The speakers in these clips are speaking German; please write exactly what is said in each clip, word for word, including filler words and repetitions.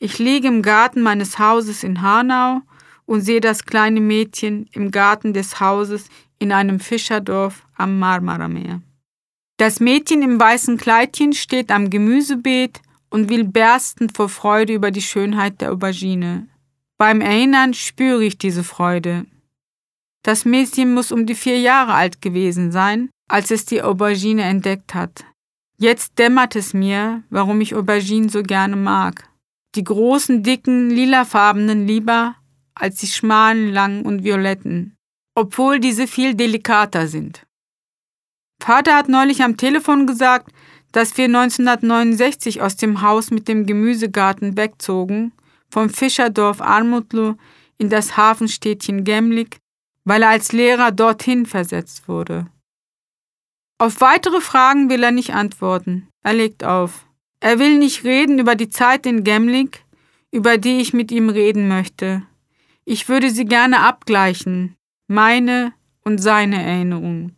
Ich liege im Garten meines Hauses in Hanau und sehe das kleine Mädchen im Garten des Hauses in einem Fischerdorf am Marmarameer. Das Mädchen im weißen Kleidchen steht am Gemüsebeet und will bersten vor Freude über die Schönheit der Aubergine. Beim Erinnern spüre ich diese Freude. Das Mädchen muss um die vier Jahre alt gewesen sein, als es die Aubergine entdeckt hat. Jetzt dämmert es mir, warum ich Auberginen so gerne mag. Die großen, dicken, lilafarbenen lieber als die schmalen, langen und violetten, obwohl diese viel delikater sind. Vater hat neulich am Telefon gesagt, dass wir neunzehnhundertneunundsechzig aus dem Haus mit dem Gemüsegarten wegzogen, vom Fischerdorf Armutlu in das Hafenstädtchen Gemlik, weil er als Lehrer dorthin versetzt wurde. Auf weitere Fragen will er nicht antworten. Er legt auf. Er will nicht reden über die Zeit in Gemlik, über die ich mit ihm reden möchte. Ich würde sie gerne abgleichen, meine und seine Erinnerungen.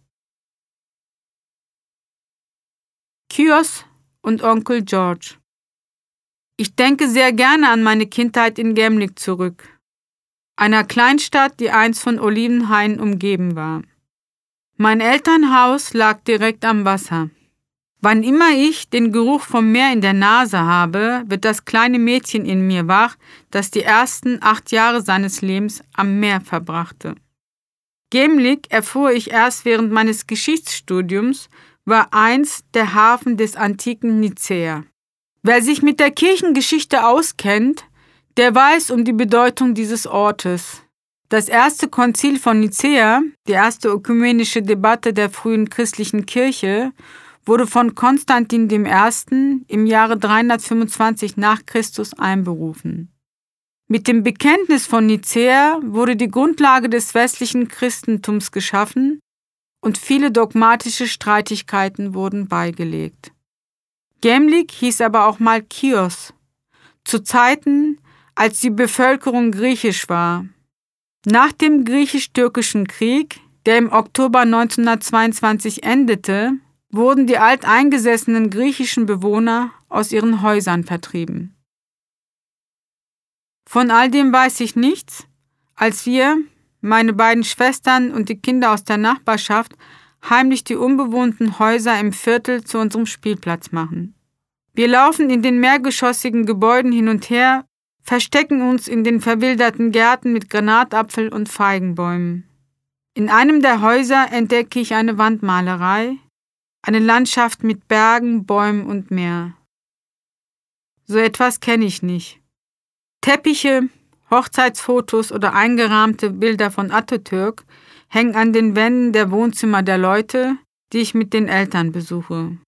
Kyos und Onkel George. Ich denke sehr gerne an meine Kindheit in Gemlik zurück, einer Kleinstadt, die einst von Olivenhainen umgeben war. Mein Elternhaus lag direkt am Wasser. Wann immer ich den Geruch vom Meer in der Nase habe, wird das kleine Mädchen in mir wach, das die ersten acht Jahre seines Lebens am Meer verbrachte. Gemlik, erfuhr ich erst während meines Geschichtsstudiums, war einst der Hafen des antiken Nicäa. Wer sich mit der Kirchengeschichte auskennt, der weiß um die Bedeutung dieses Ortes. Das erste Konzil von Nicäa, die erste ökumenische Debatte der frühen christlichen Kirche, wurde von Konstantin dem Ersten im Jahre dreihundertfünfundzwanzig nach Christus einberufen. Mit dem Bekenntnis von Nicäa wurde die Grundlage des westlichen Christentums geschaffen und viele dogmatische Streitigkeiten wurden beigelegt. Gemlik hieß aber auch mal Chios, zu Zeiten, als die Bevölkerung griechisch war. Nach dem griechisch-türkischen Krieg, der im Oktober neunzehnhundertzweiundzwanzig endete, wurden die alteingesessenen griechischen Bewohner aus ihren Häusern vertrieben. Von all dem weiß ich nichts, als wir, meine beiden Schwestern und die Kinder aus der Nachbarschaft, heimlich die unbewohnten Häuser im Viertel zu unserem Spielplatz machen. Wir laufen in den mehrgeschossigen Gebäuden hin und her, verstecken uns in den verwilderten Gärten mit Granatapfel- und Feigenbäumen. In einem der Häuser entdecke ich eine Wandmalerei, eine Landschaft mit Bergen, Bäumen und Meer. So etwas kenne ich nicht. Teppiche, Hochzeitsfotos oder eingerahmte Bilder von Atatürk hängen an den Wänden der Wohnzimmer der Leute, die ich mit den Eltern besuche.